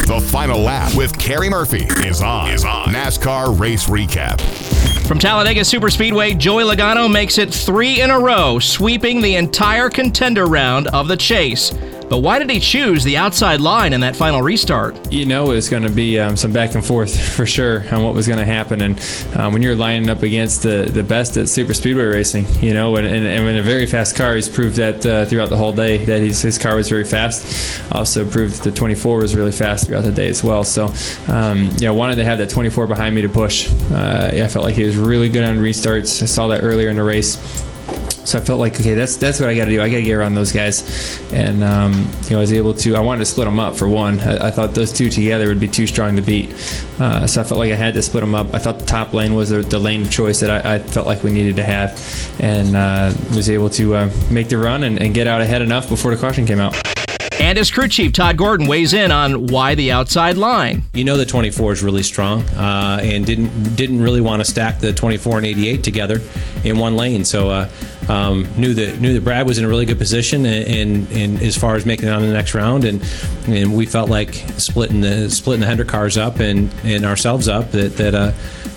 The Final Lap with Kerry Murphy is on NASCAR Race Recap. From Talladega Superspeedway, Joey Logano makes it 3 in a row, sweeping the entire contender round of the chase. But why did he choose the outside line in that final restart? You know it was going to be some back and forth for sure on what was going to happen. And when you're lining up against the best at superspeedway racing, you know, and in a very fast car, he's proved that throughout the whole day that his car was very fast. Also proved the 24 was really fast throughout the day as well. So, wanted to have that 24 behind me to push. I felt like he was really good on restarts. I saw that earlier in the race. So I felt like, okay, that's what I got to do. I got to get around those guys. And, I was able to, I wanted to split them up for one. I thought those two together would be too strong to beat. So I felt like I had to split them up. I thought the top lane was the lane of choice that I felt like we needed to have. And was able to make the run and get out ahead enough before the caution came out. And his crew chief, Todd Gordon, weighs in on why the outside line. You know the 24 is really strong and didn't really want to stack the 24 and 88 together in one lane. So knew that Brad was in a really good position and as far as making it on the next round. And we felt like splitting the Hendrick cars up and ourselves up that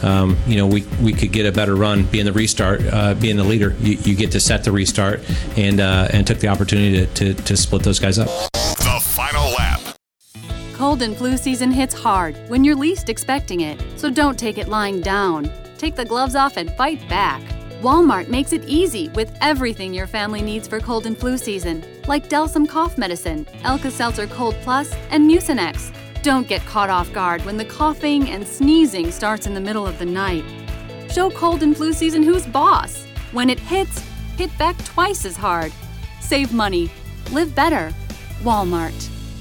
we could get a better run being the restart, being the leader. You get to set the restart and took the opportunity to split those guys up. The Final Lap. Cold and flu season hits hard when you're least expecting it, so don't take it lying down. Take the gloves off and fight back. Walmart makes it easy with everything your family needs for cold and flu season, like Delsum cough medicine, Alka-Seltzer Cold Plus, and Mucinex. Don't get caught off guard when the coughing and sneezing starts in the middle of the night. Show cold and flu season who's boss. When it hits, hit back twice as hard. Save money. Live better. Walmart.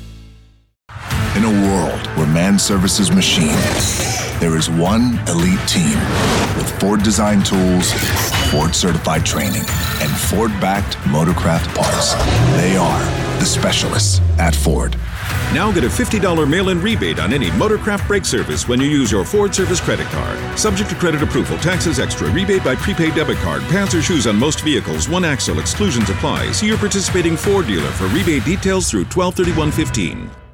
In a world where man services machine, there is one elite team with Ford-designed tools, Ford-certified training, and Ford-backed Motorcraft parts. They are the specialists at Ford. Now get a $50 mail-in rebate on any Motorcraft brake service when you use your Ford Service credit card. Subject to credit approval, taxes extra, rebate by prepaid debit card, pants or shoes on most vehicles, one axle, exclusions apply. See your participating Ford dealer for rebate details through 12/31/15.